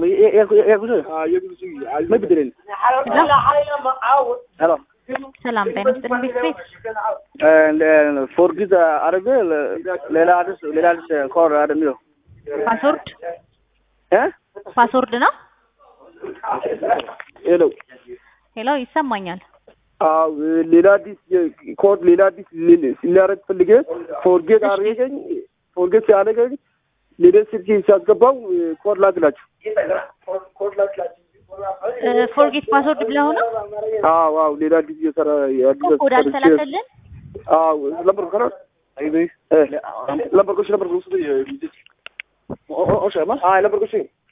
ما بدرين هلا سلام بين بيت فورجيت عربي ليلى عدس كور عربي باسورد ها باسورد ነው ሄሎ ይሰማኛል ሌላ አዲስ ኮድ ሌላ አዲስ ሲላረግ ፈልጌ ፎርጌት አርገኝ ፎርጌት ያለገኝ ሌላ ስልክ ሲያስገባው ኮድ ላክላችሁ ፎርጌት ፓስወርድ ብለው ነው አዎ ሌላ አዲስ የሰራ አዲስ ኮድ አልተላከልን ለምበር ከራ ለምበር ኮሽ ለምበር ውስጥ ኦሽ ማ ለምበር ኮሽ